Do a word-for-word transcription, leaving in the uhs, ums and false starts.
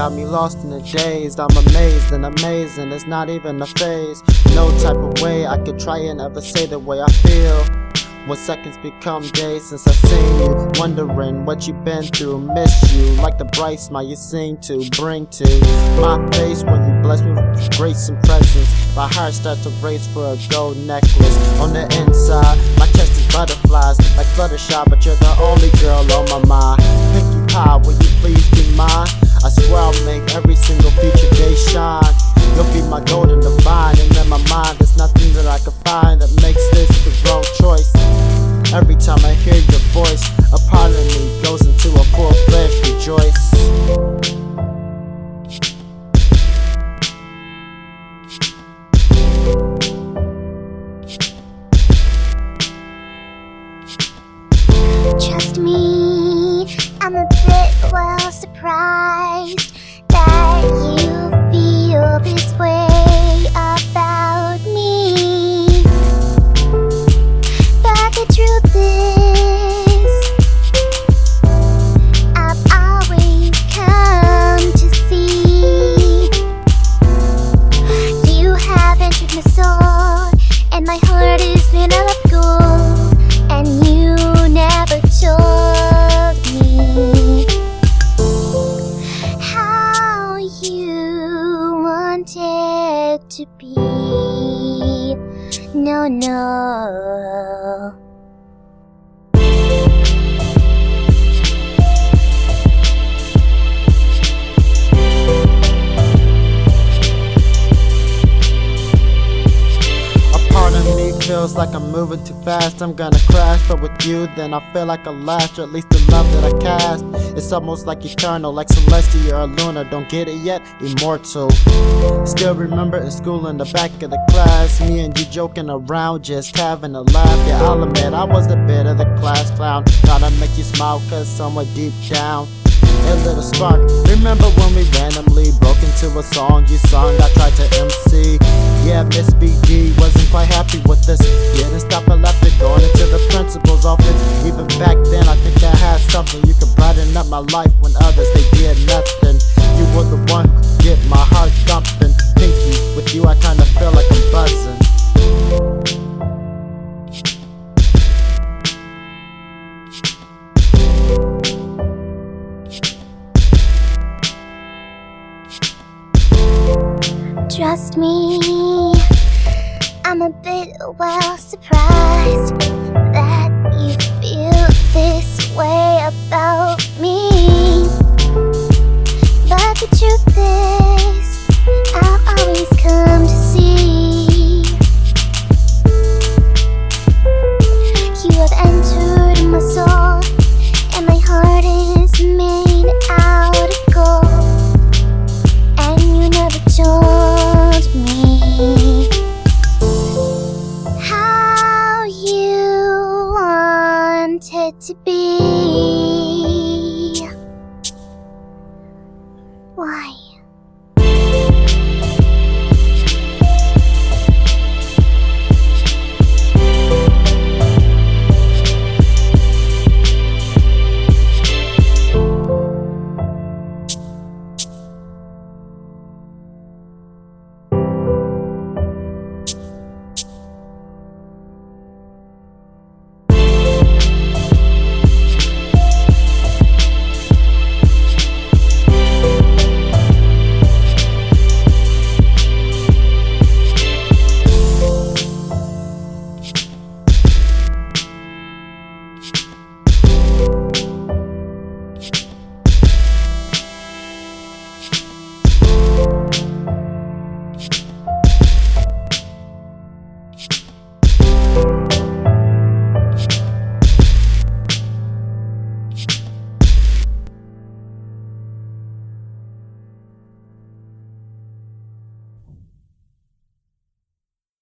got me lost in the daze. I'm amazed and amazing, it's not even a phase. No type of way I could try and ever say the way I feel when seconds become days since I seen you. Wondering what you've been through, miss you like the bright smile you seem to bring to my face when you bless me with grace and presence. My heart starts to race for a gold necklace. On the inside, my chest is butterflies like Fluttershy, but you're the only girl on my mind. Pinkie Pie, will you please be mine? I swear I'll make every single future day shine. You'll be my golden divine, and in my mind there's nothing that I can find that makes this the wrong choice. Every time I hear your voice, a part of me goes into a full-fledged rejoice. Trust me, I'm a bit well surprised that you feel this way about me. But the truth is, I've always come to see you have entered my soul, and my heart is made of gold, and you never told me how you wanted to be. No, no. Feels like I'm moving too fast, I'm gonna crash. But with you, then I feel like I last, or at least the love that I cast. It's almost like eternal, like Celestia or Luna. Don't get it yet? Immortal. Still remember in school in the back of the class, me and you joking around, just having a laugh. Yeah, I'll admit I was a bit of the class clown, trying to make you smile cause somewhere deep down a little spark. Remember when we randomly broke into a song you sung? I tried to M C. Yeah, Miss B D wasn't quite happy with this. Didn't stop or left it, going into the principal's office. Even back then I think I had something. You could brighten up my life when others they did nothing. You were the one who could get my heart thumping. Pinky, with you I kinda feel like I'm buzzing. Trust me, I'm a bit well surprised that you feel this way about me. But the truth is, I've always come to see you have entered my soul, and my heart is made out of gold, and you never told me how you wanted to be.